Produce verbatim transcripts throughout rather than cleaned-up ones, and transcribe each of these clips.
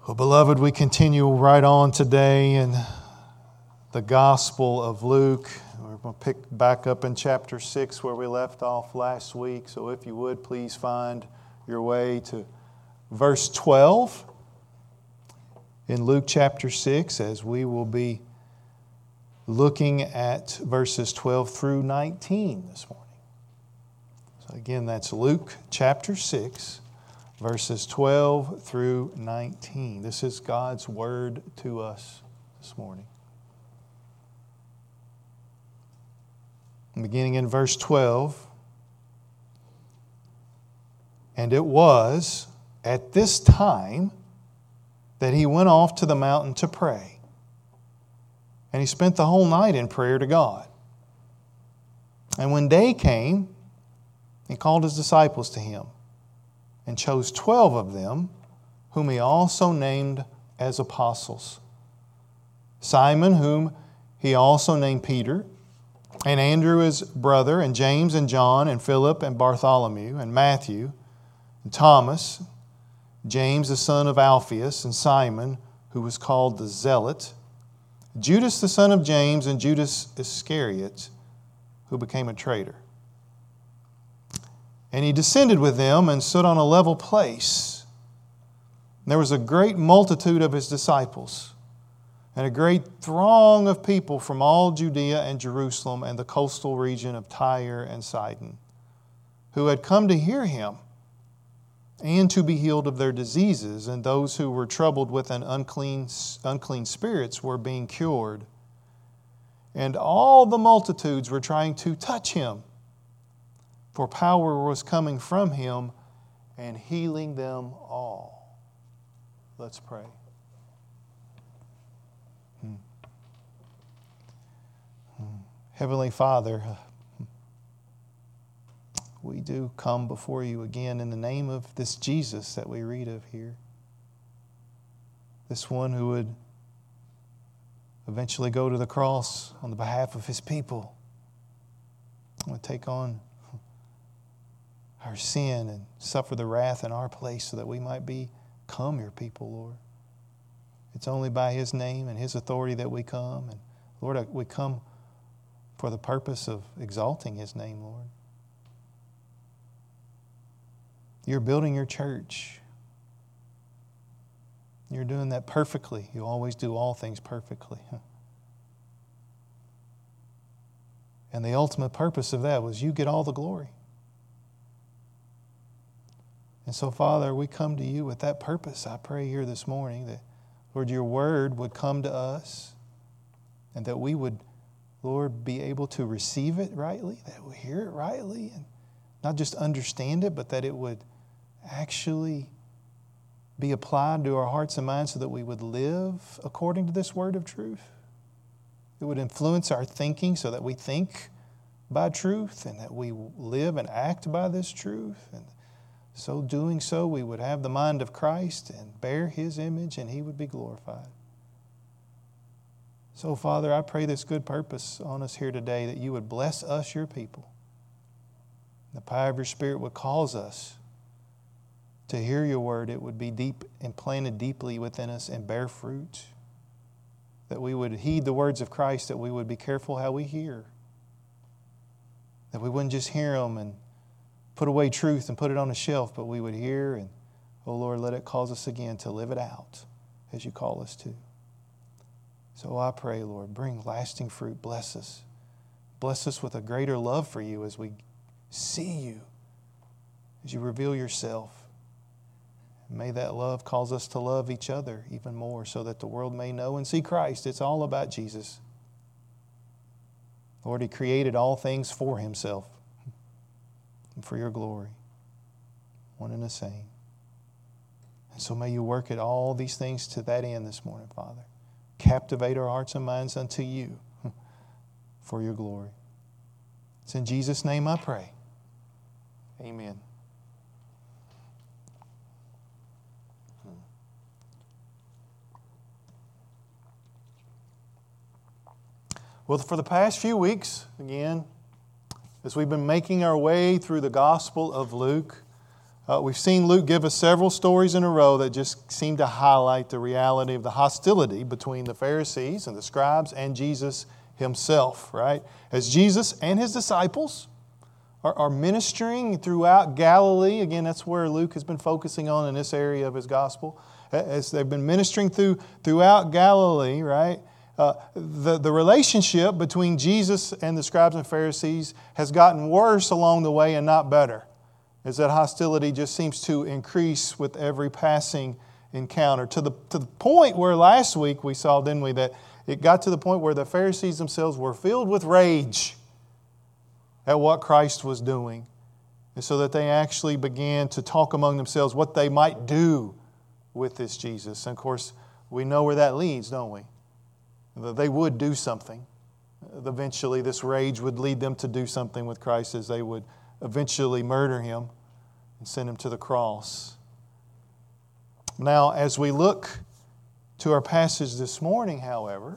Well, beloved, we continue right on today in the Gospel of Luke. We're going to pick back up in chapter six where we left off last week. So if you would, please find your way to verse twelve in Luke chapter six, as we will be looking at verses twelve through nineteen this morning. So again, that's Luke chapter six, verses twelve through nineteen. This is God's word to us this morning. Beginning in verse twelve, and it was at this time that he went off to the mountain to pray. And he spent the whole night in prayer to God. And when day came, he called his disciples to him and chose twelve of them, whom he also named as apostles. Simon, whom he also named Peter, and Andrew his brother, and James and John, and Philip and Bartholomew, and Matthew, and Thomas, James the son of Alphaeus, and Simon, who was called the Zealot, Judas the son of James, and Judas Iscariot, who became a traitor. And he descended with them and stood on a level place. And there was a great multitude of his disciples, and a great throng of people from all Judea and Jerusalem and the coastal region of Tyre and Sidon, who had come to hear him and to be healed of their diseases, and those who were troubled with an unclean, unclean spirits were being cured. And all the multitudes were trying to touch him, for power was coming from him and healing them all. Let's pray. Hmm. Hmm. Heavenly Father, we do come before you again in the name of this Jesus that we read of here. This one who would eventually go to the cross on the behalf of his people. Would take on our sin and suffer the wrath in our place so that we might become your people, Lord. It's only by his name and his authority that we come. And Lord, we come for the purpose of exalting his name, Lord. You're building your church. You're doing that perfectly. You always do all things perfectly. And the ultimate purpose of that was you get all the glory. And so, Father, we come to you with that purpose. I pray here this morning that, Lord, your word would come to us and that we would, Lord, be able to receive it rightly, that we hear it rightly, and not just understand it, but that it would actually be applied to our hearts and minds so that we would live according to this word of truth. It would influence our thinking so that we think by truth and that we live and act by this truth. And so doing so, we would have the mind of Christ and bear his image, and he would be glorified. So, Father, I pray this good purpose on us here today, that you would bless us, your people. The power of your Spirit would cause us to hear your word. It would be deep and planted deeply within us and bear fruit. That we would heed the words of Christ, that we would be careful how we hear. That we wouldn't just hear them and put away truth and put it on a shelf, but we would hear and, oh Lord, let it cause us again to live it out as you call us to. So I pray, Lord, bring lasting fruit. Bless us. Bless us with a greater love for you as we see you, as you reveal yourself. May that love cause us to love each other even more so that the world may know and see Christ. It's all about Jesus. Lord, he created all things for himself and for your glory, one and the same. And so may you work at all these things to that end this morning, Father. Captivate our hearts and minds unto you for your glory. It's in Jesus' name I pray. Amen. Well, for the past few weeks, again, as we've been making our way through the Gospel of Luke, Uh, we've seen Luke give us several stories in a row that just seem to highlight the reality of the hostility between the Pharisees and the scribes and Jesus himself, right? As Jesus and his disciples are, are ministering throughout Galilee, again, that's where Luke has been focusing on in this area of his gospel. As they've been ministering through throughout Galilee, right? Uh, the, the relationship between Jesus and the scribes and Pharisees has gotten worse along the way and not better, as that hostility just seems to increase with every passing encounter. To the, to the point where last week we saw, didn't we, that it got to the point where the Pharisees themselves were filled with rage at what Christ was doing. And so that they actually began to talk among themselves what they might do with this Jesus. And of course, we know where that leads, don't we? That they would do something. Eventually, this rage would lead them to do something with Christ, as they would eventually murder him and send him to the cross. Now, as we look to our passage this morning, however,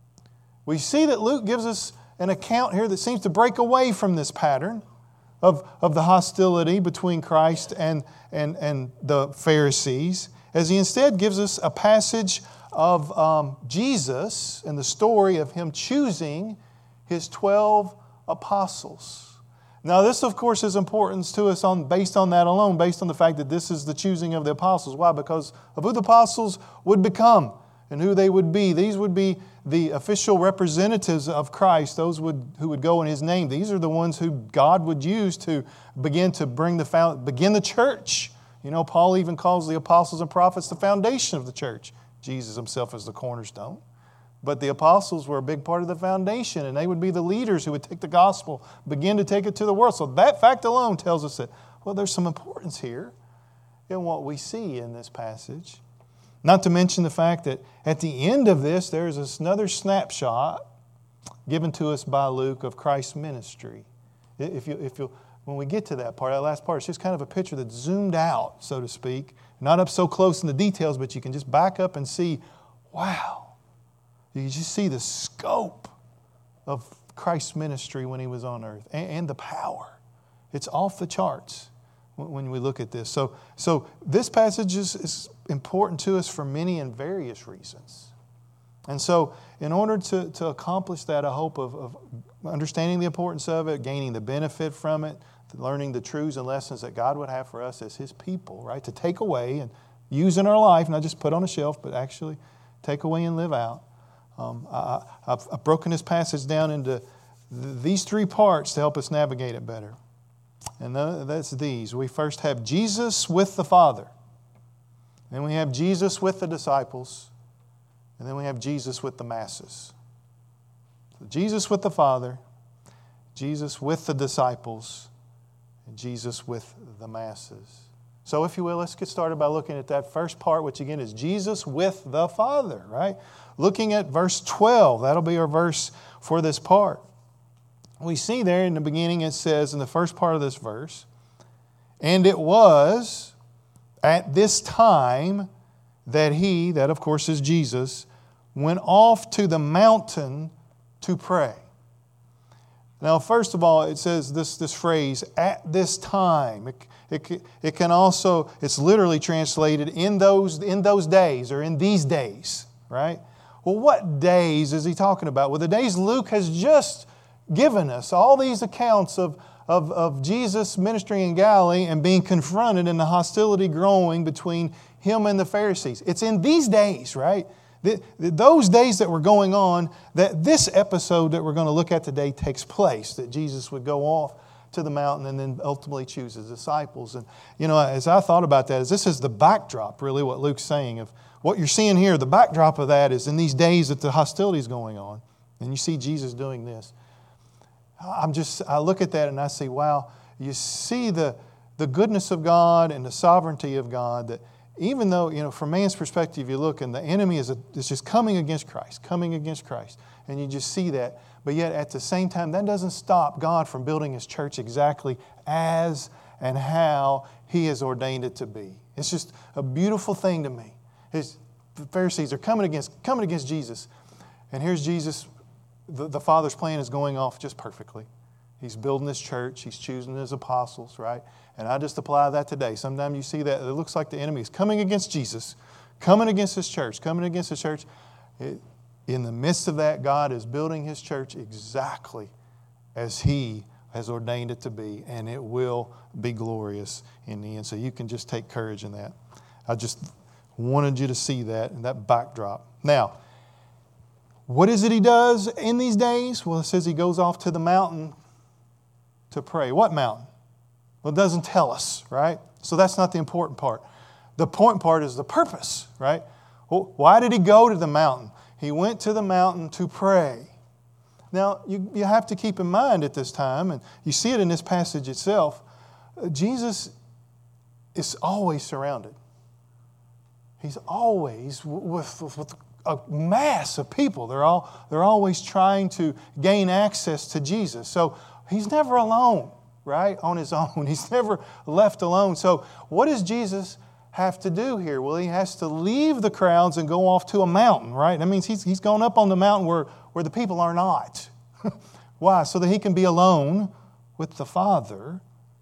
we see that Luke gives us an account here that seems to break away from this pattern of, of the hostility between Christ and, and, and the Pharisees, as he instead gives us a passage of um, Jesus and the story of him choosing his twelve apostles. Now, this, of course, is important to us on, based on that alone, based on the fact that this is the choosing of the apostles. Why? Because of who the apostles would become and who they would be. These would be the official representatives of Christ, those would, who would go in his name. These are the ones who God would use to begin to bring the found, begin the church. You know, Paul even calls the apostles and prophets the foundation of the church. Jesus himself is the cornerstone. But the apostles were a big part of the foundation, and they would be the leaders who would take the gospel, begin to take it to the world. So that fact alone tells us that, well, there's some importance here in what we see in this passage. Not to mention the fact that at the end of this, there's this another snapshot given to us by Luke of Christ's ministry. If you, if you, when we get to that part, that last part, it's just kind of a picture that's zoomed out, so to speak. Not up so close in the details, but you can just back up and see, wow. You just see the scope of Christ's ministry when he was on earth and, and the power. It's off the charts when we look at this. So, so this passage is, is important to us for many and various reasons. And so in order to, to accomplish that, I hope of, of understanding the importance of it, gaining the benefit from it, learning the truths and lessons that God would have for us as his people, right? To take away and use in our life, not just put on a shelf, but actually take away and live out. Um, I, I've, I've broken this passage down into th- these three parts to help us navigate it better. And that's these. We first have Jesus with the Father. Then we have Jesus with the disciples. And then we have Jesus with the masses. So Jesus with the Father, Jesus with the disciples, and Jesus with the masses. So if you will, let's get started by looking at that first part, which again is Jesus with the Father, right? Looking at verse twelve, that'll be our verse for this part. We see there in the beginning it says in the first part of this verse, and it was at this time that he, that of course is Jesus, went off to the mountain to pray. Now, first of all, it says this, this phrase, at this time. It, it, it can also, it's literally translated in those, in those days or in these days, right? Well, what days is he talking about? Well, the days Luke has just given us, all these accounts of, of, of Jesus ministering in Galilee and being confronted and the hostility growing between him and the Pharisees. It's in these days, right? The, the, those days that were going on, that this episode that we're going to look at today takes place, that Jesus would go off to the mountain and then ultimately choose his disciples. And, you know, as I thought about that, is this is the backdrop, really, what Luke's saying of what you're seeing here. The backdrop of that is in these days that the hostility is going on, and you see Jesus doing this. I'm just, I look at that and I see, wow, you see the, the goodness of God and the sovereignty of God, that even though, you know, from man's perspective, you look and the enemy is, a, is just coming against Christ, coming against Christ. And you just see that. But yet at the same time, that doesn't stop God from building his church exactly as and how he has ordained it to be. It's just a beautiful thing to me. His, the Pharisees are coming against, coming against Jesus. And here's Jesus. The, the Father's plan is going off just perfectly. He's building his church. He's choosing his apostles, right? And I just apply that today. Sometimes you see that it looks like the enemy is coming against Jesus, coming against His church, coming against His church. It, in the midst of that, God is building His church exactly as He has ordained it to be, and it will be glorious in the end. So you can just take courage in that. I just wanted you to see that and that backdrop. Now, what is it He does in these days? Well, it says He goes off to the mountain to pray. What mountain? Well, it doesn't tell us, right? So that's not the important part. The important part is the purpose, right? Well, why did He go to the mountain? He went to the mountain to pray. Now, you, you have to keep in mind at this time, and you see it in this passage itself, uh, Jesus is always surrounded. He's always with, with, with a mass of people. They're, all, they're always trying to gain access to Jesus. So He's never alone, right, on His own. He's never left alone. So what does Jesus have to do here? Well, He has to leave the crowds and go off to a mountain, right? That means He's, he's gone up on the mountain where, where the people are not. Why? So that He can be alone with the Father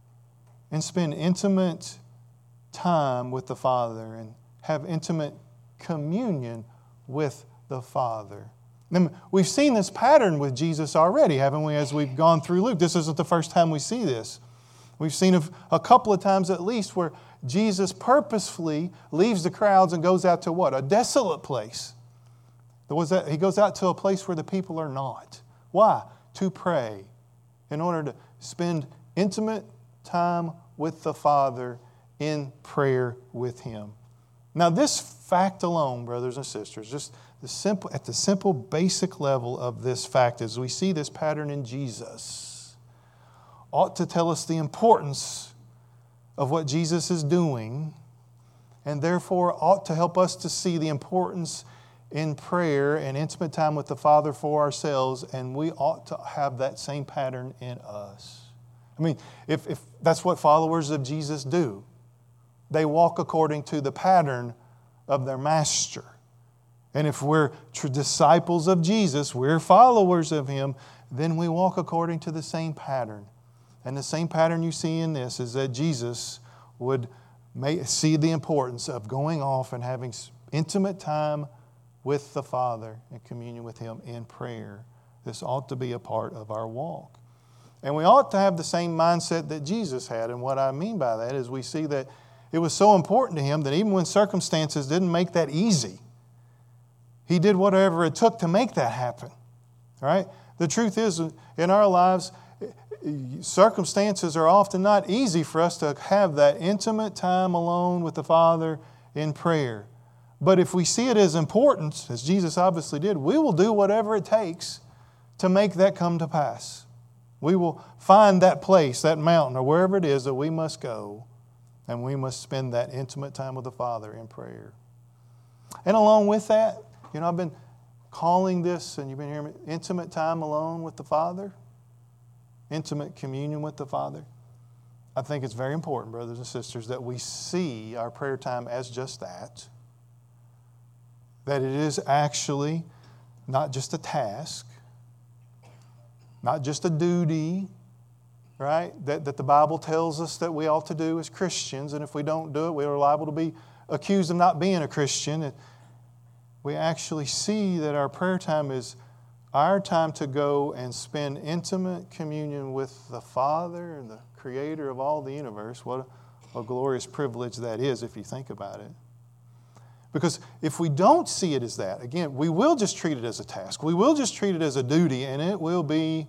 and spend intimate time with the Father and have intimate communion with the Father. And we've seen this pattern with Jesus already, haven't we, as we've gone through Luke? This isn't the first time we see this. We've seen a, a couple of times at least where Jesus purposefully leaves the crowds and goes out to what? A desolate place. There was that, he goes out to a place where the people are not. Why? To pray. In order to spend intimate time with the Father in prayer with Him. Now this fact alone, brothers and sisters, just the simple, at the simple basic level of this fact, as we see this pattern in Jesus, ought to tell us the importance of what Jesus is doing, and therefore ought to help us to see the importance in prayer and intimate time with the Father for ourselves, and we ought to have that same pattern in us. I mean, if, if that's what followers of Jesus do, they walk according to the pattern of their Master. And if we're disciples of Jesus, we're followers of Him, then we walk according to the same pattern. And the same pattern you see in this is that Jesus would see the importance of going off and having intimate time with the Father and communion with Him in prayer. This ought to be a part of our walk. And we ought to have the same mindset that Jesus had. And what I mean by that is we see that it was so important to Him that even when circumstances didn't make that easy, He did whatever it took to make that happen. Right? The truth is, in our lives, circumstances are often not easy for us to have that intimate time alone with the Father in prayer. But if we see it as important, as Jesus obviously did, we will do whatever it takes to make that come to pass. We will find that place, that mountain, or wherever it is that we must go, and we must spend that intimate time with the Father in prayer. And along with that, you know, I've been calling this, and you've been hearing me, intimate time alone with the Father, intimate communion with the Father. I think it's very important, brothers and sisters, that we see our prayer time as just that. That it is actually not just a task, not just a duty, right? That, that the Bible tells us that we ought to do as Christians, and if we don't do it, we are liable to be accused of not being a Christian. We actually see that our prayer time is our time to go and spend intimate communion with the Father and the Creator of all the universe. What a, a glorious privilege that is if you think about it. Because if we don't see it as that, again, we will just treat it as a task. We will just treat it as a duty, and it will be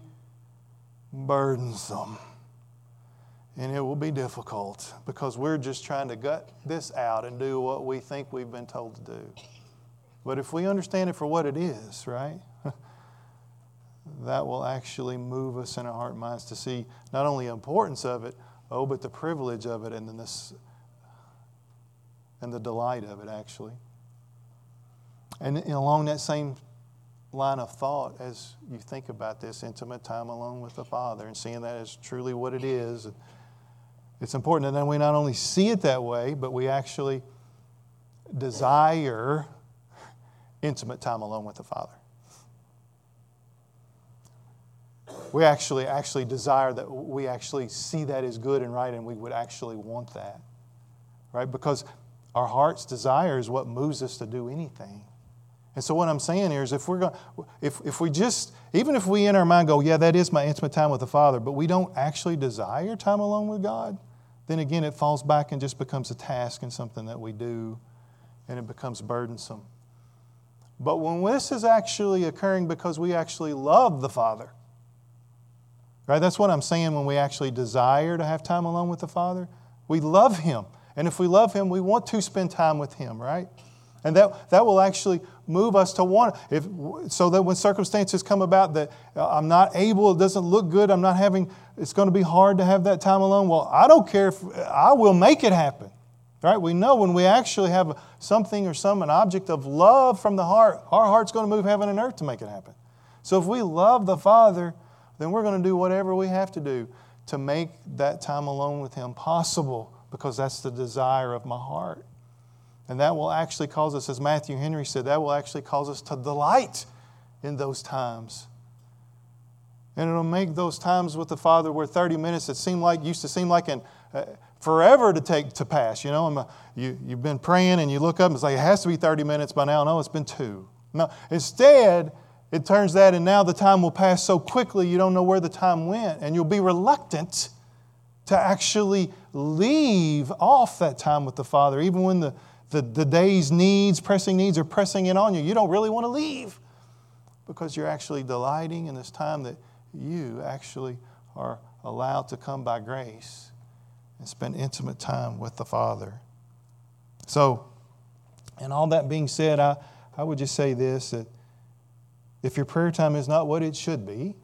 burdensome. And it will be difficult because we're just trying to gut this out and do what we think we've been told to do. But if we understand it for what it is, right, that will actually move us in our heart and minds to see not only the importance of it, oh, but the privilege of it and then this and the delight of it, actually. And along that same line of thought, as you think about this intimate time alone with the Father and seeing that as truly what it is, it's important that we not only see it that way, but we actually desire intimate time alone with the Father. we actually actually desire that, we actually see that as good and right, and we would actually want that. Right? Because our heart's desire is what moves us to do anything. And so what I'm saying here is if we're going if if we just, even if we in our mind go, yeah, that is my intimate time with the Father, but we don't actually desire time alone with God, then again it falls back and just becomes a task and something that we do, and it becomes burdensome. But when this is actually occurring because we actually love the Father, right? That's what I'm saying when we actually desire to have time alone with the Father. We love Him. And if we love Him, we want to spend time with Him, right? And that, that will actually move us to want, if, so that when circumstances come about that I'm not able, it doesn't look good, I'm not having, it's going to be hard to have that time alone. Well, I don't care if, I will make it happen, right? We know when we actually have something or some, an object of love from the heart, our heart's going to move heaven and earth to make it happen. So if we love the Father, then we're going to do whatever we have to do to make that time alone with Him possible, because that's the desire of my heart. And that will actually cause us, as Matthew Henry said, that will actually cause us to delight in those times. And it'll make those times with the Father where thirty minutes that seem like, used to seem like an, uh, forever to take to pass. You know, and you, you've been praying and you look up and it's like, it has to be thirty minutes by now. No, it's been two. No, instead, it turns that, and now the time will pass so quickly you don't know where the time went. And you'll be reluctant to actually leave off that time with the Father, even when the The, the day's needs, pressing needs are pressing in on you. You don't really want to leave because you're actually delighting in this time that you actually are allowed to come by grace and spend intimate time with the Father. So, and all that being said, I, I would just say this, that if your prayer time is not what it should be,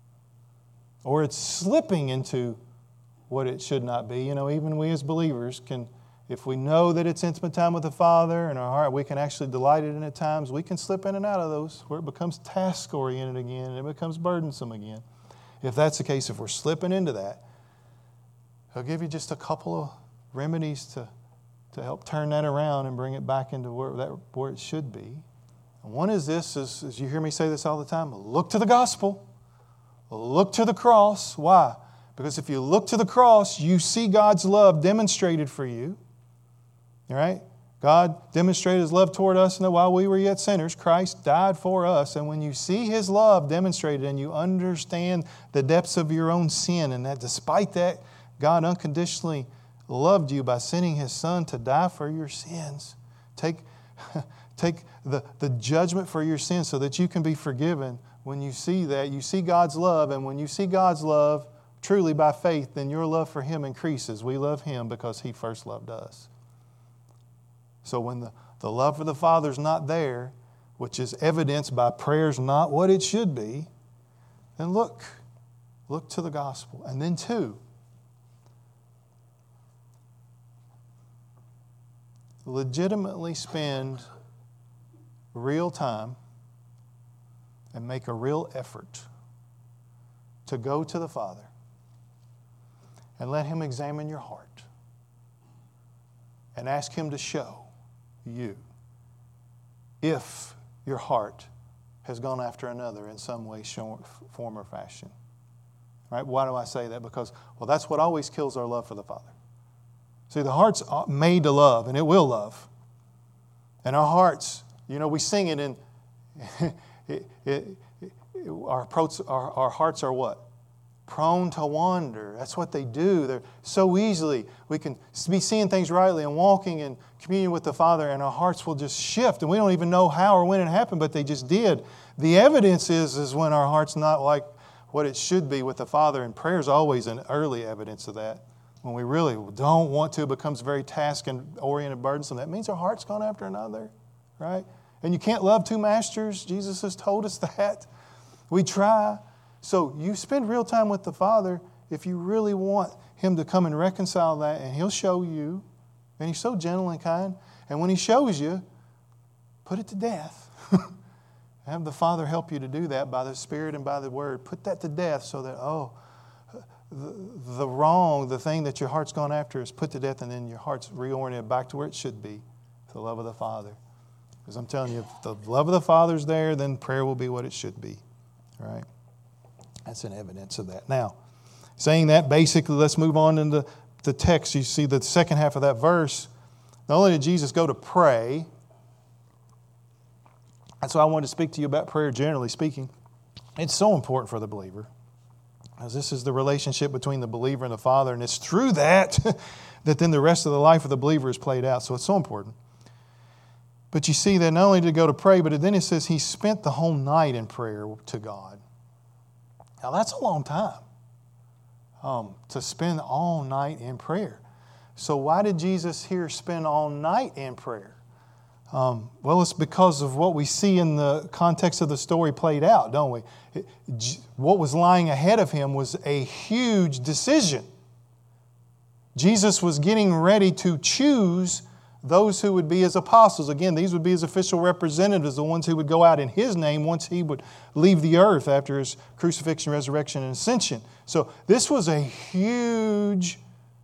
or it's slipping into what it should not be, you know, even we as believers can, if we know that it's intimate time with the Father in our heart, we can actually delight in it at times. We can slip in and out of those where it becomes task-oriented again and it becomes burdensome again. If that's the case, if we're slipping into that, He'll give you just a couple of remedies to, to help turn that around and bring it back into where, that, where it should be. And one is this, is, as you hear me say this all the time, look to the gospel. Look to the cross. Why? Because if you look to the cross, you see God's love demonstrated for you. All right? God demonstrated His love toward us, and that while we were yet sinners, Christ died for us. And when you see His love demonstrated and you understand the depths of your own sin, and that despite that, God unconditionally loved you by sending His Son to die for your sins. Take, take the, the judgment for your sins so that you can be forgiven. When you see that, you see God's love. And when you see God's love truly by faith, then your love for Him increases. We love Him because He first loved us. So when the, the love for the Father is not there, which is evidenced by prayers not what it should be, then look. Look to the gospel. And then two, legitimately spend real time and make a real effort to go to the Father and let Him examine your heart and ask Him to show you if your heart has gone after another in some way, form, or fashion. Right? Why do I say that? Because, well, that's what always kills our love for the Father. See, the heart's made to love, and it will love. And our hearts, you know, we sing it in, it, it, it, our, approach, our, our hearts are what? Prone to wander. That's what they do. They're so easily, we can be seeing things rightly and walking in communion with the Father, and our hearts will just shift, and we don't even know how or when it happened, but they just did. The evidence is, is when our heart's not like what it should be with the Father, and prayer is always an early evidence of that. When we really don't want to, it becomes very task and oriented, burdensome. That means our heart's gone after another, right? And you can't love two masters. Jesus has told us that. We try. So you spend real time with the Father if you really want Him to come and reconcile that, and He'll show you. And He's so gentle and kind. And when He shows you, put it to death. Have the Father help you to do that by the Spirit and by the Word. Put that to death so that, oh, the, the wrong, the thing that your heart's gone after is put to death, and then your heart's reoriented back to where it should be, the love of the Father. Because I'm telling you, if the love of the Father's there, then prayer will be what it should be. All right? That's an evidence of that. Now, saying that, basically, let's move on into the text. You see the second half of that verse. Not only did Jesus go to pray, that's why I wanted to speak to you about prayer generally speaking. It's so important for the believer, as this is the relationship between the believer and the Father, and it's through that that then the rest of the life of the believer is played out. So it's so important. But you see that not only did he go to pray, but then it says he spent the whole night in prayer to God. Now that's a long time um, to spend all night in prayer. So why did Jesus here spend all night in prayer? Um, well, it's because of what we see in the context of the story played out, don't we? It, what was lying ahead of him was a huge decision. Jesus was getting ready to choose those who would be his apostles. Again, these would be his official representatives, the ones who would go out in his name once he would leave the earth after his crucifixion, resurrection, and ascension. So this was a huge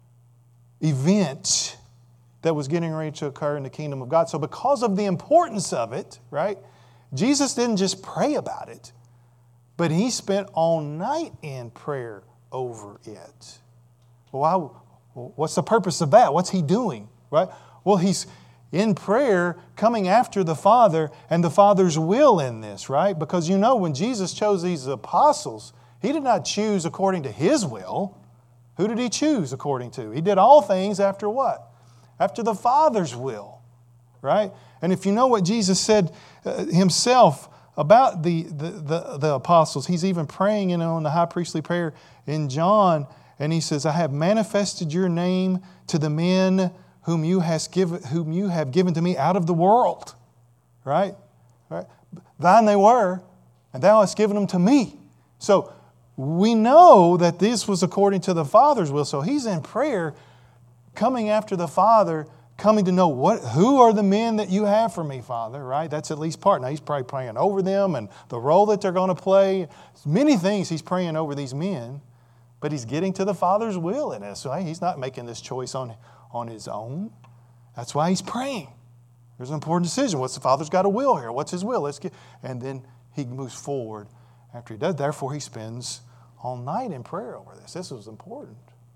event that was getting ready to occur in the kingdom of God. So because of the importance of it, right, Jesus didn't just pray about it, but he spent all night in prayer over it. Well, why, what's the purpose of that? What's he doing, right? Well, he's in prayer coming after the Father and the Father's will in this, right? Because you know when Jesus chose these apostles, he did not choose according to his will. Who did he choose according to? He did all things after what? After the Father's will, right? And if you know what Jesus said uh, himself about the, the, the, the apostles, he's even praying, you know, in the high priestly prayer in John, and he says, I have manifested your name to the men whom you, has given, whom you have given to me out of the world, right? right? Thine they were, and thou hast given them to me. So we know that this was according to the Father's will. So he's in prayer coming after the Father, coming to know what, who are the men that you have for me, Father, right? That's at least part. Now, he's probably praying over them and the role that they're going to play. Many things he's praying over these men, but he's getting to the Father's will in this, right? He's not making this choice on, on his own. That's why he's praying. There's an important decision. What's the Father's got a will here? What's his will? Let's get, and then he moves forward after he does. Therefore, he spends all night in prayer over this. This was important.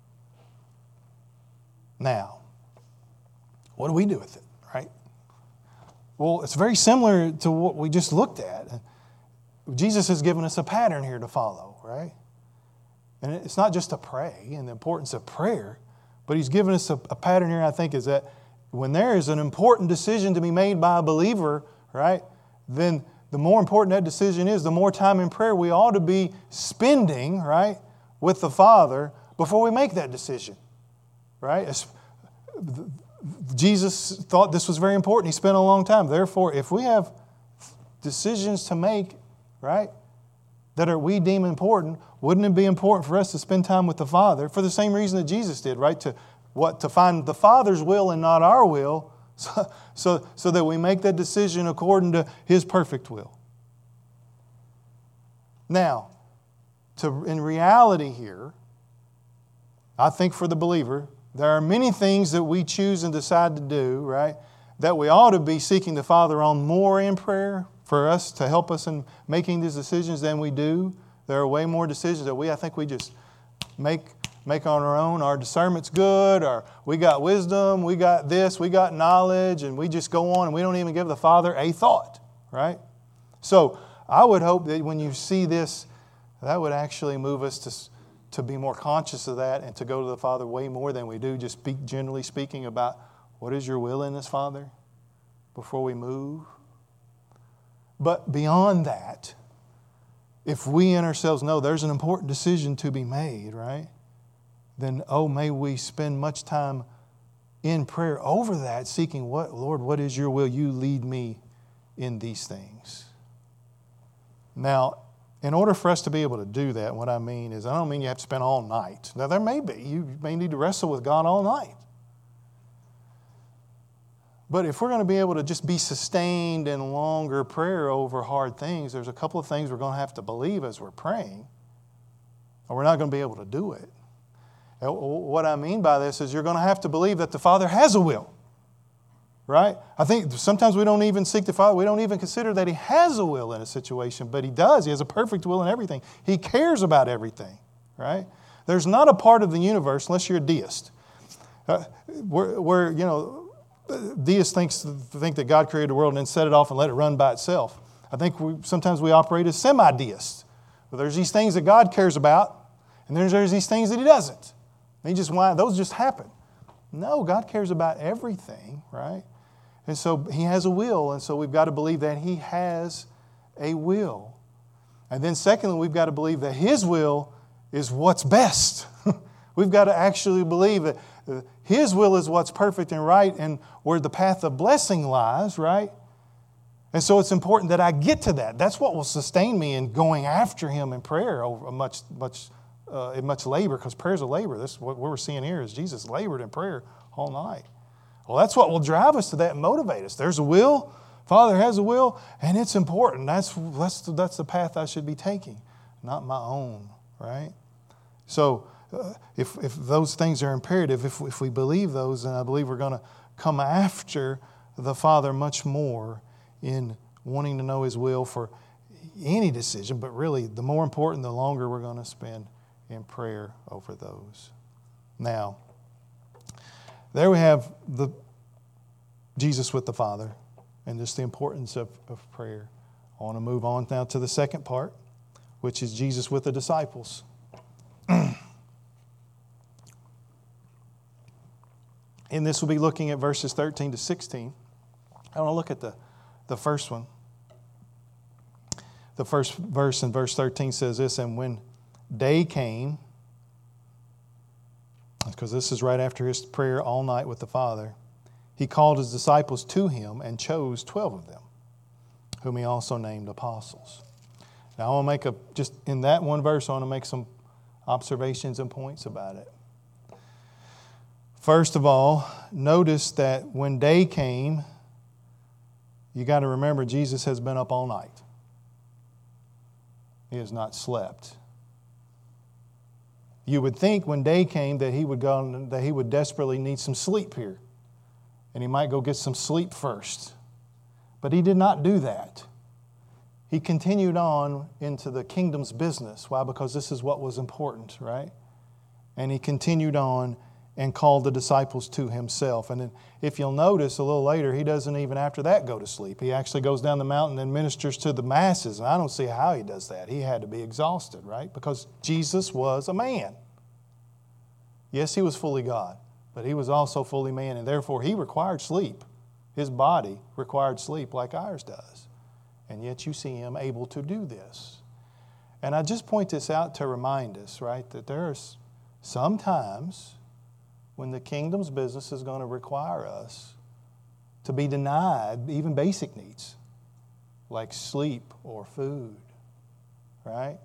Now, what do we do with it, right? Well, it's very similar to what we just looked at. Jesus has given us a pattern here to follow, right? And it's not just to pray and the importance of prayer, but he's given us a, a pattern here, I think, is that when there is an important decision to be made by a believer, right, then the more important that decision is, the more time in prayer we ought to be spending, right, with the Father before we make that decision. Right? Jesus thought this was very important. He spent a long time. Therefore, if we have decisions to make, right, that are we deem important, wouldn't it be important for us to spend time with the Father for the same reason that Jesus did, right? To what to find the Father's will and not our will, so, so, so that we make that decision according to His perfect will. Now, to in reality here, I think for the believer, there are many things that we choose and decide to do, right, that we ought to be seeking the Father on more in prayer for us to help us in making these decisions than we do. There are way more decisions that we, I think we just make, make on our own. Our discernment's good, or we got wisdom, we got this, we got knowledge, and we just go on and we don't even give the Father a thought, right? So I would hope that when you see this, that would actually move us to to be more conscious of that and to go to the Father way more than we do, just speak, generally speaking about what is your will in this, Father, before we move. But beyond that, if we in ourselves know there's an important decision to be made, right, then, oh, may we spend much time in prayer over that, seeking what, Lord, what is your will? You lead me in these things. Now, in order for us to be able to do that, what I mean is, I don't mean you have to spend all night. Now, there may be. You may need to wrestle with God all night. But if we're going to be able to just be sustained in longer prayer over hard things, there's a couple of things we're going to have to believe as we're praying, or we're not going to be able to do it. And what I mean by this is you're going to have to believe that the Father has a will. right? I think sometimes we don't even seek the Father. We don't even consider that He has a will in a situation, but He does. He has a perfect will in everything. He cares about everything, right? There's not a part of the universe, unless you're a deist, uh, where, where, you know, deists thinks, think that God created the world and then set it off and let it run by itself. I think we, sometimes we operate as semi-deists. Well, there's these things that God cares about, and there's, there's these things that He doesn't. They just why those just happen. No, God cares about everything, right? And so He has a will, and so we've got to believe that He has a will. And then secondly, we've got to believe that His will is what's best. We've got to actually believe that His will is what's perfect and right and where the path of blessing lies, right? And so it's important that I get to that. That's what will sustain me in going after Him in prayer over much, much, uh, in much labor, because prayer's a labor. This is what we're seeing here is Jesus labored in prayer all night. Well, that's what will drive us to that and motivate us. There's a will. Father has a will, and it's important. That's, that's, the, that's the path I should be taking, not my own, right? So uh, if, if those things are imperative, if, if we believe those, then I believe we're going to come after the Father much more in wanting to know His will for any decision, but really the more important, the longer we're going to spend in prayer over those. Now, there we have the Jesus with the Father and just the importance of, of prayer. I want to move on now to the second part, which is Jesus with the disciples. And this will be looking at verses thirteen to sixteen. I want to look at the, the first one. The first verse in verse thirteen says this, and when day came, because this is right after His prayer all night with the Father, He called His disciples to Him and chose twelve of them, whom He also named apostles. Now I want to make a, just in that one verse, I want to make some observations and points about it. First of all, notice that when day came, you got to remember Jesus has been up all night. He has not slept. You would think when day came that he would go, that he would desperately need some sleep here. And he might go get some sleep first. But He did not do that. He continued on into the kingdom's business. Why? Because this is what was important, right? And He continued on and called the disciples to Himself. And then if you'll notice a little later, He doesn't even after that go to sleep. He actually goes down the mountain and ministers to the masses. And I don't see how He does that. He had to be exhausted, right? Because Jesus was a man. Yes, He was fully God, but He was also fully man, and therefore He required sleep. His body required sleep like ours does. And yet you see Him able to do this. And I just point this out to remind us, right, that there's sometimes when the kingdom's business is going to require us to be denied even basic needs like sleep or food, right?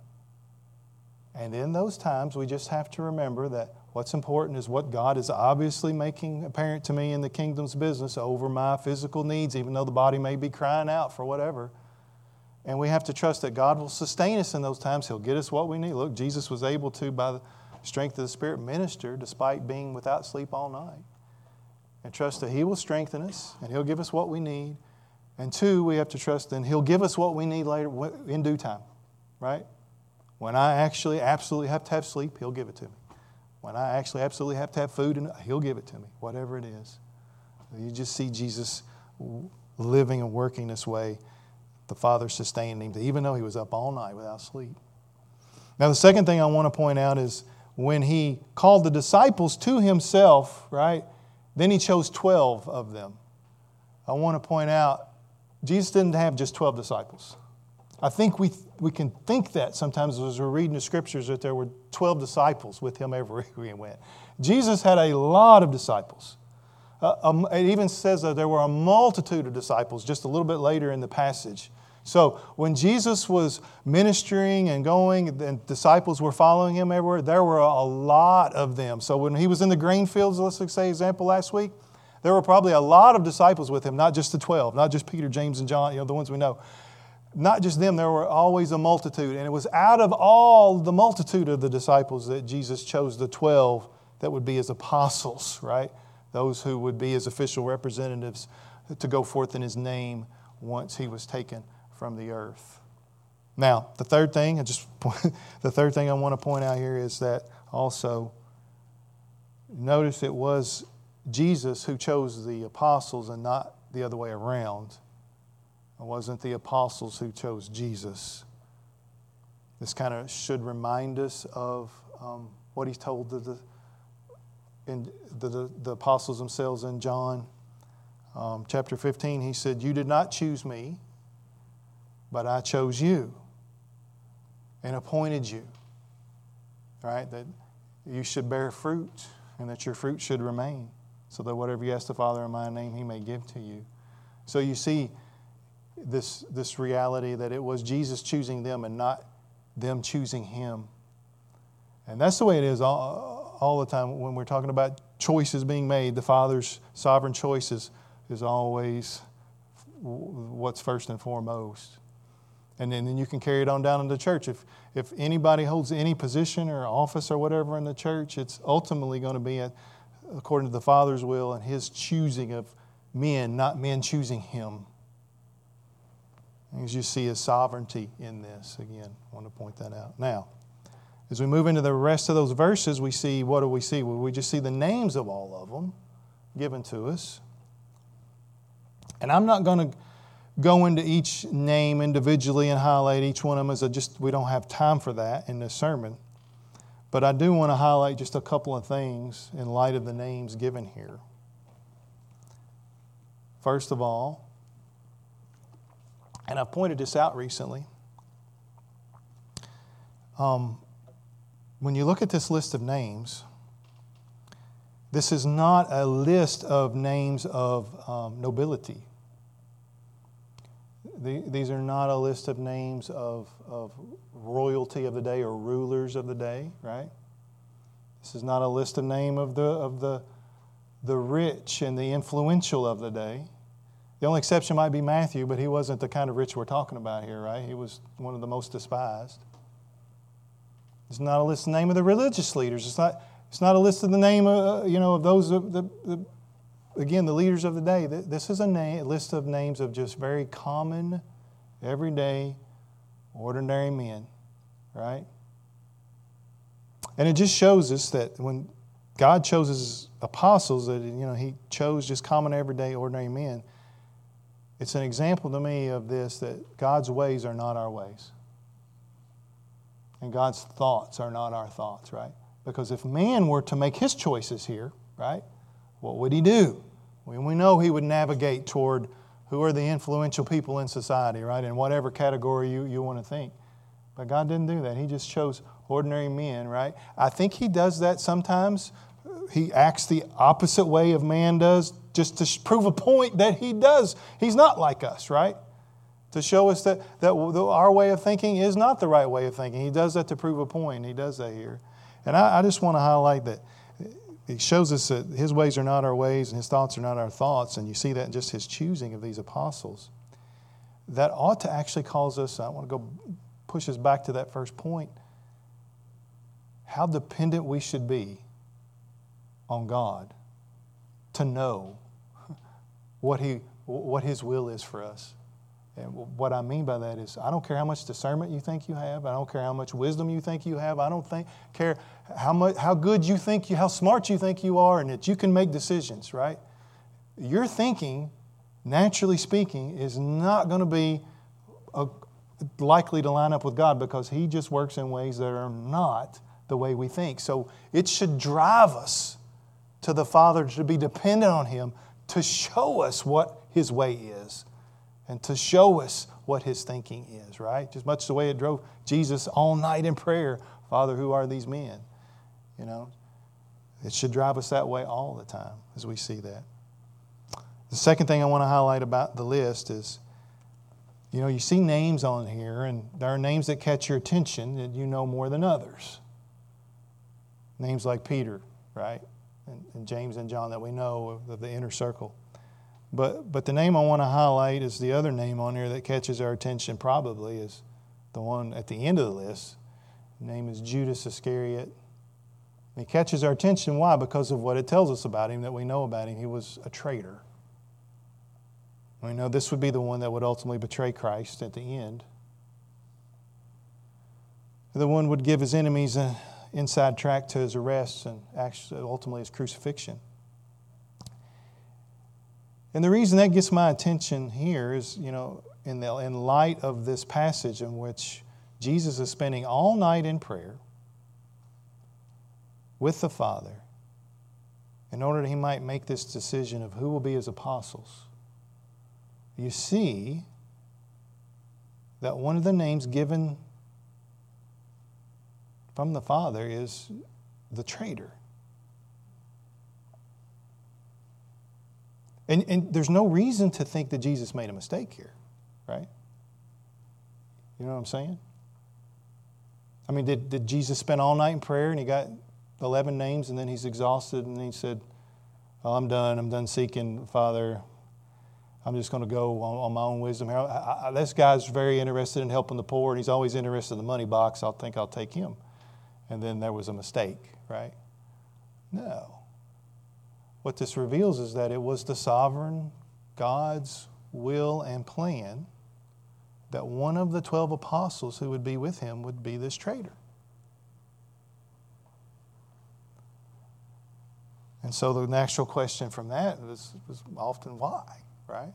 And in those times, we just have to remember that what's important is what God is obviously making apparent to me in the kingdom's business over my physical needs, even though the body may be crying out for whatever. And we have to trust that God will sustain us in those times. He'll get us what we need. Look, Jesus was able to, by the strength of the Spirit, minister despite being without sleep all night. And trust that He will strengthen us and He'll give us what we need. And two, we have to trust that He'll give us what we need later in due time, right? When I actually absolutely have to have sleep, He'll give it to me. When I actually absolutely have to have food, and He'll give it to me, whatever it is. You just see Jesus living and working this way. The Father sustained Him, even though He was up all night without sleep. Now, the second thing I want to point out is when He called the disciples to Himself, right, then He chose twelve of them. I want to point out, Jesus didn't have just twelve disciples. I think we we can think that sometimes as we're reading the Scriptures that there were twelve disciples with Him everywhere He went. Jesus had a lot of disciples. Uh, um, it even says that there were a multitude of disciples just a little bit later in the passage. So when Jesus was ministering and going and disciples were following Him everywhere, there were a lot of them. So when He was in the grain fields, let's say example last week, there were probably a lot of disciples with Him, not just the twelve, not just Peter, James, and John, you know, the ones we know. Not just them, there were always a multitude. And it was out of all the multitude of the disciples that Jesus chose the twelve that would be His apostles, right? Those who would be His official representatives to go forth in His name once He was taken from the earth. Now, the third thing, I just the third thing I want to point out here is that also, notice it was Jesus who chose the apostles and not the other way around. It wasn't the apostles who chose Jesus. This kind of should remind us of um, what He told the, the, in the, the, the apostles themselves in John um, chapter fifteen. He said, "You did not choose me, but I chose you and appointed you." Right? That you should bear fruit and that your fruit should remain, so that whatever you ask the Father in my name, He may give to you. So you see this, this reality that it was Jesus choosing them and not them choosing Him. And that's the way it is all, all the time when we're talking about choices being made. The Father's sovereign choices is always what's first and foremost. And then, then you can carry it on down into the church. If, if anybody holds any position or office or whatever in the church, it's ultimately going to be at, according to the Father's will and His choosing of men, not men choosing Him. As you see His sovereignty in this. Again, I want to point that out. Now, as we move into the rest of those verses, we see, what do we see? Well, we just see the names of all of them given to us. And I'm not going to go into each name individually and highlight each one of them, as I just we don't have time for that in this sermon. But I do want to highlight just a couple of things in light of the names given here. First of all, and I've pointed this out recently, um, when you look at this list of names, this is not a list of names of um, nobility. The, these are not a list of names of, of royalty of the day or rulers of the day, right? This is not a list of name of the of the the rich and the influential of the day. The only exception might be Matthew, but he wasn't the kind of rich we're talking about here, right? He was one of the most despised. It's not a list of the name of the religious leaders. It's not. It's not a list of the name of uh, you know of those of the, the again the leaders of the day. This is a name, a list of names of just very common, everyday, ordinary men, right? And it just shows us that when God chose His apostles, that you know He chose just common, everyday, ordinary men. It's an example to me of this, that God's ways are not our ways. And God's thoughts are not our thoughts, right? Because if man were to make his choices here, right, what would he do? Well, we know he would navigate toward who are the influential people in society, right, in whatever category you, you want to think. But God didn't do that. He just chose ordinary men, right? I think He does that sometimes. He acts the opposite way of man does, just to prove a point that He does. He's not like us, right? To show us that, that our way of thinking is not the right way of thinking. He does that to prove a point. He does that here. And I, I just want to highlight that He shows us that His ways are not our ways and His thoughts are not our thoughts. And you see that in just His choosing of these apostles. That ought to actually cause us, I want to go push us back to that first point, how dependent we should be on God to know what He, what His will is for us. And what I mean by that is, I don't care how much discernment you think you have. I don't care how much wisdom you think you have. I don't think, care how much, how good you think you, how smart you think you are, and that you can make decisions, right? Your thinking, naturally speaking, is not going to be a, likely to line up with God, because He just works in ways that are not the way we think. So it should drive us to the Father to be dependent on Him to show us what His way is and to show us what His thinking is, right? Just much the way it drove Jesus all night in prayer. Father, who are these men? You know, it should drive us that way all the time as we see that. The second thing I want to highlight about the list is, you know, you see names on here, and there are names that catch your attention that you know more than others. Names like Peter, right? And, and James and John that we know of the inner circle. But but the name I want to highlight is the other name on here that catches our attention, probably is the one at the end of the list. His name is Judas Iscariot. And he catches our attention. Why? Because of what it tells us about him, that we know about him. He was a traitor. We know this would be the one that would ultimately betray Christ at the end. The one would give his enemies an inside track to his arrest and actually ultimately his crucifixion. And the reason that gets my attention here is, you know, in the in light of this passage in which Jesus is spending all night in prayer with the Father in order that he might make this decision of who will be his apostles. You see that one of the names given from the Father is the traitor. And, and there's no reason to think that Jesus made a mistake here, right? You know what I'm saying? I mean, did, did Jesus spend all night in prayer and he got eleven names and then he's exhausted and he said, oh, I'm done, I'm done seeking, Father. I'm just going to go on, on my own wisdom here. I, I, this guy's very interested in helping the poor and he's always interested in the money box. I'll think I'll take him. And then there was a mistake, right? No. What this reveals is that it was the sovereign God's will and plan that one of the twelve apostles who would be with him would be this traitor. And so the natural question from that was, was often why, right?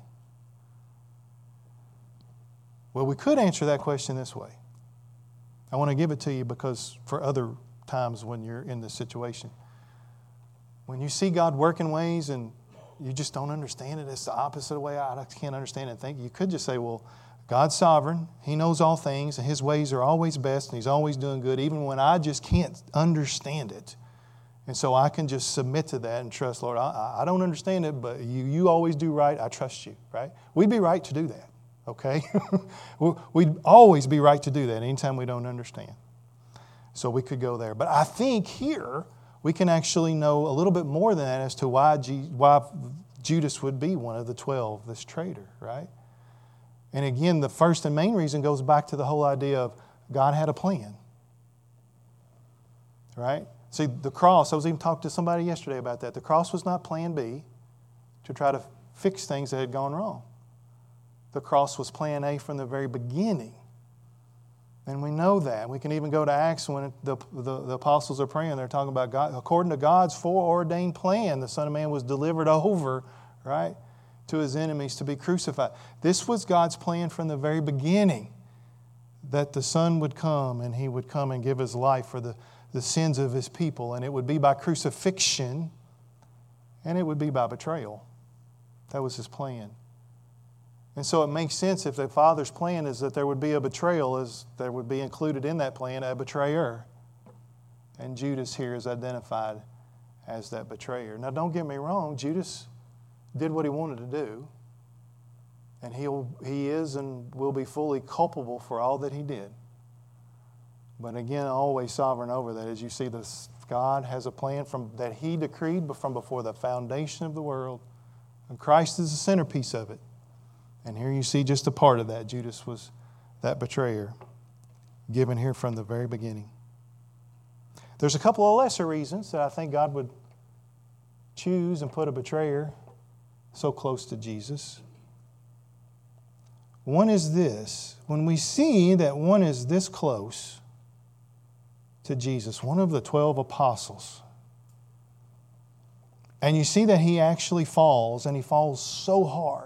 Well, we could answer that question this way. I want to give it to you because for other times when you're in this situation, when you see God work in ways and you just don't understand it, it's the opposite of the way I can't understand it and think. You could just say, well, God's sovereign. He knows all things and His ways are always best and He's always doing good, even when I just can't understand it. And so I can just submit to that and trust, Lord, I, I don't understand it, but you, you always do right. I trust you, right? We'd be right to do that, okay? We'd always be right to do that anytime we don't understand. So we could go there. But I think here we can actually know a little bit more than that as to why, G, why Judas would be one of the twelve, this traitor, right? And again, the first and main reason goes back to the whole idea of God had a plan, right? See, the cross, I was even talking to somebody yesterday about that. The cross was not plan B to try to fix things that had gone wrong. The cross was plan A from the very beginning. And we know that. We can even go to Acts when the, the, the apostles are praying. They're talking about God. According to God's foreordained plan, the Son of Man was delivered over, right, to His enemies to be crucified. This was God's plan from the very beginning, that the Son would come and He would come and give His life for the, the sins of His people. And it would be by crucifixion and it would be by betrayal. That was His plan. And so it makes sense if the Father's plan is that there would be a betrayal, as there would be included in that plan a betrayer. And Judas here is identified as that betrayer. Now don't get me wrong, Judas did what he wanted to do. And he'll, he is and will be fully culpable for all that he did. But again, always sovereign over that. As you see, this, God has a plan from that He decreed from before the foundation of the world. And Christ is the centerpiece of it. And here you see just a part of that. Judas was that betrayer, given here from the very beginning. There's a couple of lesser reasons that I think God would choose and put a betrayer so close to Jesus. One is this. When we see that one is this close to Jesus, one of the twelve apostles, and you see that he actually falls, and he falls so hard,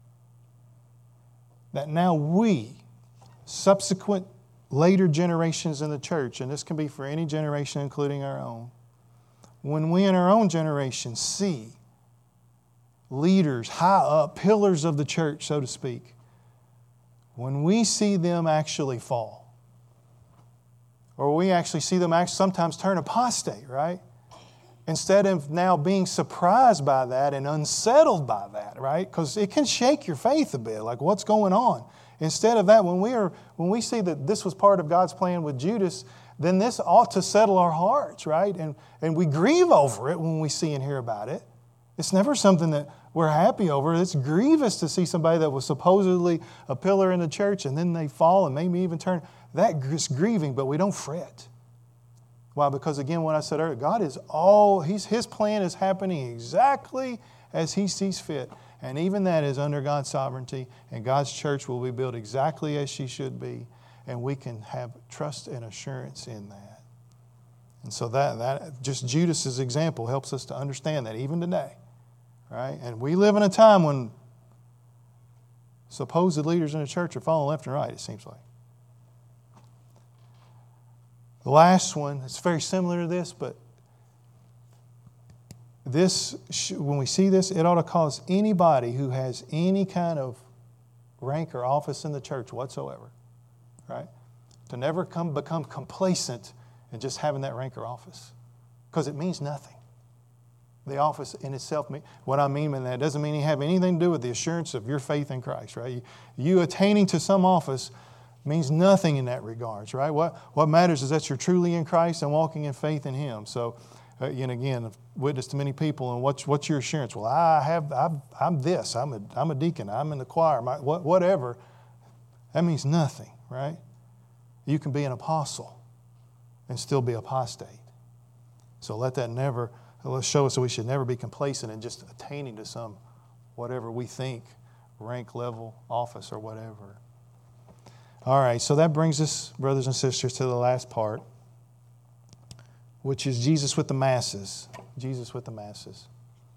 that now we, subsequent later generations in the church, and this can be for any generation including our own, when we in our own generation see leaders high up, pillars of the church, so to speak, when we see them actually fall, or we actually see them actually sometimes turn apostate, right? Instead of now being surprised by that and unsettled by that, right? Because it can shake your faith a bit, like what's going on? Instead of that, when we are when we see that this was part of God's plan with Judas, then this ought to settle our hearts, right? And, and we grieve over it when we see and hear about it. It's never something that we're happy over. It's grievous to see somebody that was supposedly a pillar in the church and then they fall and maybe even turn. That's grieving, but we don't fret. Why? Because again, what I said earlier, God is all, he's, His plan is happening exactly as He sees fit. And even that is under God's sovereignty, and God's church will be built exactly as she should be, and we can have trust and assurance in that. And so that, that just Judas's example helps us to understand that even today, right? And we live in a time when supposed leaders in the church are falling left and right, it seems like. The last one, it's very similar to this, but this, when we see this, it ought to cause anybody who has any kind of rank or office in the church whatsoever, right, to never come become complacent in just having that rank or office, because it means nothing. The office in itself, what I mean by that doesn't mean you have anything to do with the assurance of your faith in Christ, right? You, you attaining to some office means nothing in that regards, right? What what matters is that you're truly in Christ and walking in faith in Him. So, uh, and again, I've witnessed to many people, and what's what's your assurance? Well, I have I'm, I'm this. I'm a I'm a deacon. I'm in the choir. My, what, whatever. That means nothing, right? You can be an apostle and still be apostate. So let that never let's show us that we should never be complacent in just attaining to some whatever we think rank, level, office, or whatever. All right, so that brings us, brothers and sisters, to the last part, which is Jesus with the masses. Jesus with the masses.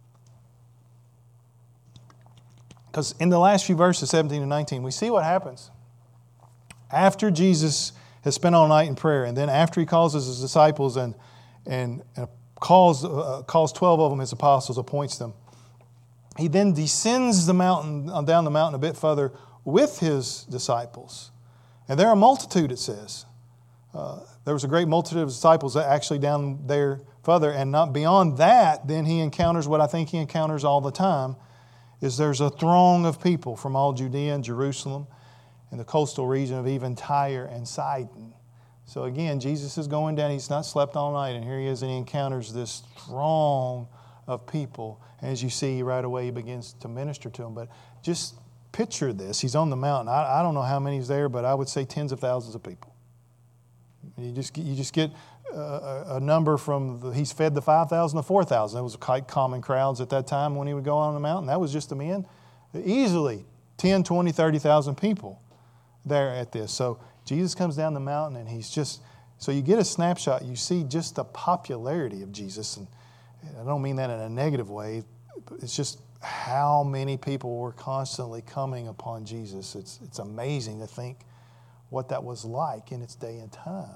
Because in the last few verses, seventeen and nineteen, we see what happens. After Jesus has spent all night in prayer, and then after He calls His disciples and, and, and calls, uh, calls twelve of them His apostles, appoints them, He then descends the mountain, down the mountain a bit further with His disciples. And there are a multitude, it says. Uh, there was a great multitude of disciples actually down there further. And not beyond that, then He encounters what I think He encounters all the time, is there's a throng of people from all Judea and Jerusalem and the coastal region of even Tyre and Sidon. So again, Jesus is going down. He's not slept all night. And here He is, and He encounters this throng of people. And as you see, right away He begins to minister to them. But just picture this. He's on the mountain. I, I don't know how many's there, but I would say tens of thousands of people. You just, you just get a, a number from, the, He's fed the five thousand to four thousand. That was quite common crowds at that time when He would go on the mountain. That was just the men. Easily ten, twenty, thirty thousand people there at this. So Jesus comes down the mountain, and He's just, so you get a snapshot. You see just the popularity of Jesus. And I don't mean that in a negative way. It's just how many people were constantly coming upon Jesus. It's, it's amazing to think what that was like in its day and time.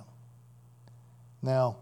Now,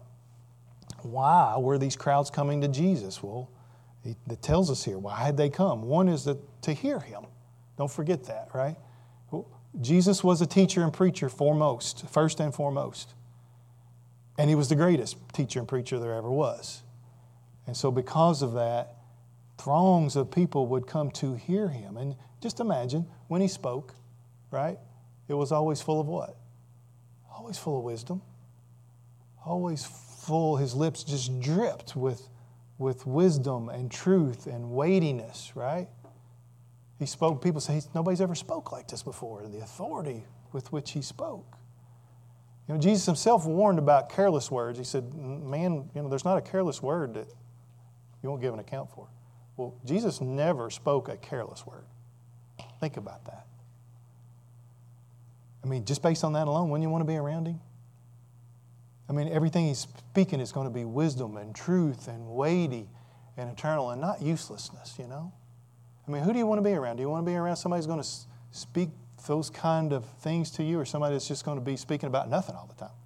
why were these crowds coming to Jesus? Well, it, it tells us here. Why had they come? One is that, to hear Him. Don't forget that, right? Well, Jesus was a teacher and preacher foremost, first and foremost. And He was the greatest teacher and preacher there ever was. And so because of that, throngs of people would come to hear Him. And just imagine, when He spoke, right, it was always full of what? Always full of wisdom. Always full, His lips just dripped with, with wisdom and truth and weightiness, right? He spoke, people say, nobody's ever spoke like this before, and the authority with which He spoke. You know, Jesus Himself warned about careless words. He said, man, you know, there's not a careless word that you won't give an account for. Well, Jesus never spoke a careless word. Think about that. I mean, just based on that alone, wouldn't you want to be around Him? I mean, everything He's speaking is going to be wisdom and truth and weighty and eternal and not uselessness, you know? I mean, who do you want to be around? Do you want to be around somebody who's going to speak those kind of things to you, or somebody that's just going to be speaking about nothing all the time?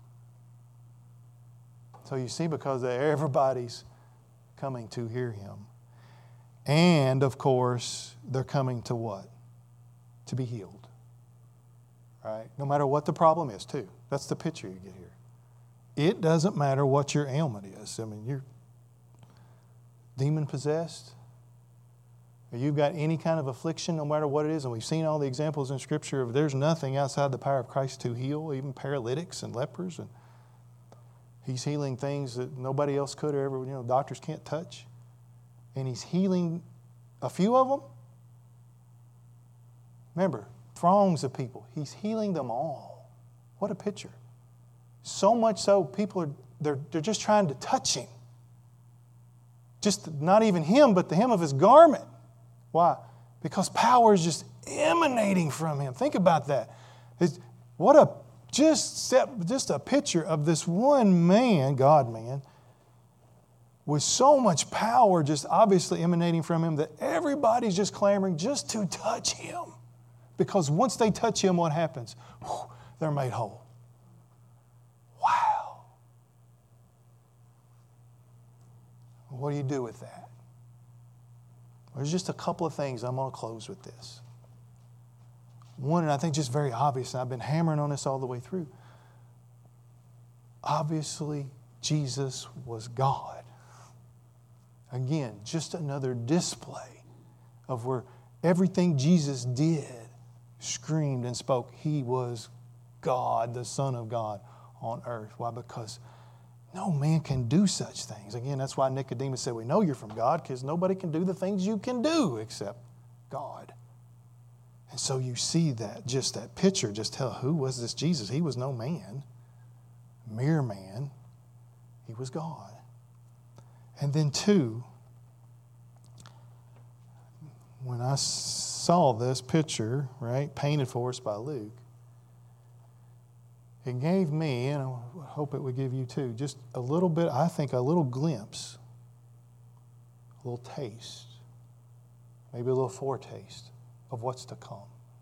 So you see, because everybody's coming to hear Him. And, of course, they're coming to what? To be healed. Right? No matter what the problem is, too. That's the picture you get here. It doesn't matter what your ailment is. I mean, you're demon-possessed, or you've got any kind of affliction, no matter what it is. And we've seen all the examples in Scripture of there's nothing outside the power of Christ to heal, even paralytics and lepers. And He's healing things that nobody else could or ever, you know, doctors can't touch. And He's healing a few of them. Remember, throngs of people. He's healing them all. What a picture. So much so, people are they're, they're just trying to touch Him. Just not even Him, but the hem of His garment. Why? because power is just emanating from him. Think about that. It's, what a just step, just a picture of this one man, God man, with so much power just obviously emanating from him that everybody's just clamoring just to touch him. Because once they touch him, what happens? Whew, they're made whole. Wow. What do you do with that? There's just a couple of things. I'm going to close with this. One, and I think just very obvious, and I've been hammering on this all the way through. Obviously, Jesus was God. Again, just another display of where everything Jesus did screamed and spoke. He was God, the Son of God on earth. Why? Because no man can do such things. Again, that's why Nicodemus said, we know you're from God because nobody can do the things you can do except God. And so you see that, just that picture, just tell who was this Jesus? He was no man, mere man. He was God. And then two, when I saw this picture, right, painted for us by Luke, it gave me, and I hope it would give you too, just a little bit, I think a little glimpse, a little taste, maybe a little foretaste of what's to come.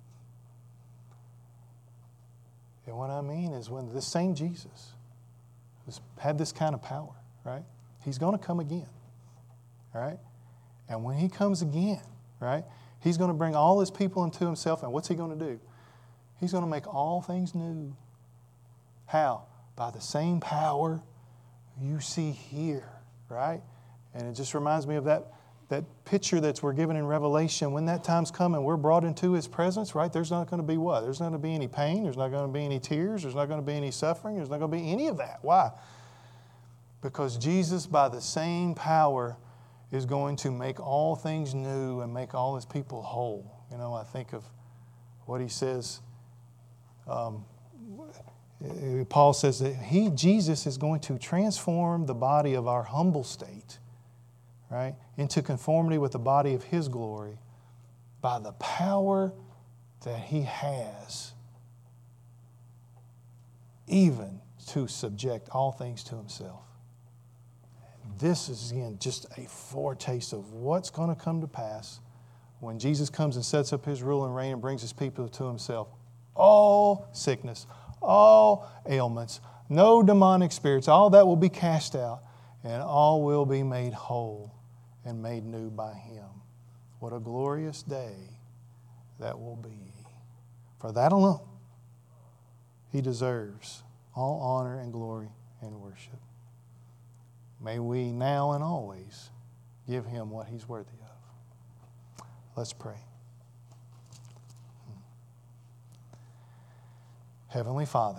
And what I mean is when this same Jesus has had this kind of power, right? He's going to come again, right? And when he comes again, right, he's going to bring all his people into himself. And what's he going to do? He's going to make all things new. How? By the same power you see here, right? And it just reminds me of that, that picture that we're given in Revelation. When that time's coming, we're brought into his presence, right? There's not going to be what? There's not going to be any pain. There's not going to be any tears. There's not going to be any suffering. There's not going to be any of that. Why? Because Jesus, by the same power, is going to make all things new and make all his people whole. You know, I think of what he says. Um, Paul says that he, Jesus, is going to transform the body of our humble state, right, into conformity with the body of his glory by the power that he has, even to subject all things to himself. This is, again, just a foretaste of what's going to come to pass when Jesus comes and sets up his rule and reign and brings his people to himself. All sickness, all ailments, no demonic spirits, all that will be cast out, and all will be made whole and made new by him. What a glorious day that will be. For that alone, he deserves all honor and glory and worship. May we now and always give him what he's worthy of. Let's pray. Heavenly Father,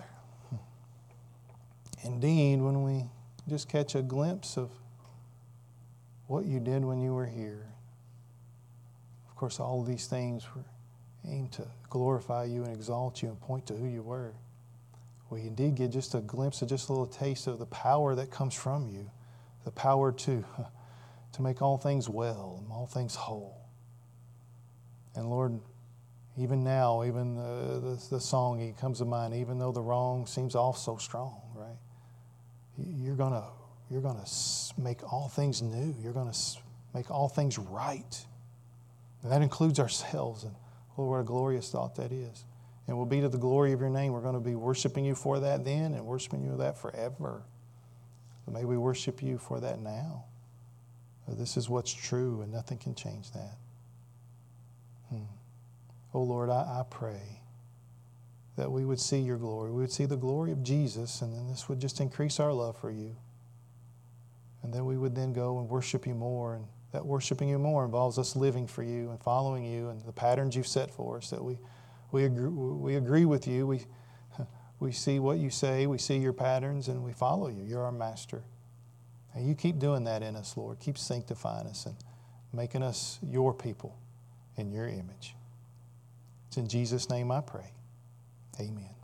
indeed, when we just catch a glimpse of what you did when you were here, of course, all of these things were aimed to glorify you and exalt you and point to who you were. We indeed get just a glimpse of just a little taste of the power that comes from you. The power to, to make all things well and all things whole. And Lord, even now, even the, the, the song it comes to mind, even though the wrong seems off so strong, right? You're going to you're gonna make all things new. You're going to make all things right. And that includes ourselves. And Lord, what a glorious thought that is. And we'll be to the glory of your name. We're going to be worshiping you for that then and worshiping you for that forever. But may we worship you for that now. This is what's true and nothing can change that. Hmm. Oh Lord, I, I pray that we would see your glory. We would see the glory of Jesus, and then this would just increase our love for you. And then we would then go and worship you more, and that worshiping you more involves us living for you and following you and the patterns you've set for us, that we, we, agree, we agree with you. We We see what you say, we see your patterns, and we follow you. You're our master. And you keep doing that in us, Lord. Keep sanctifying us and making us your people in your image. It's in Jesus' name I pray. Amen.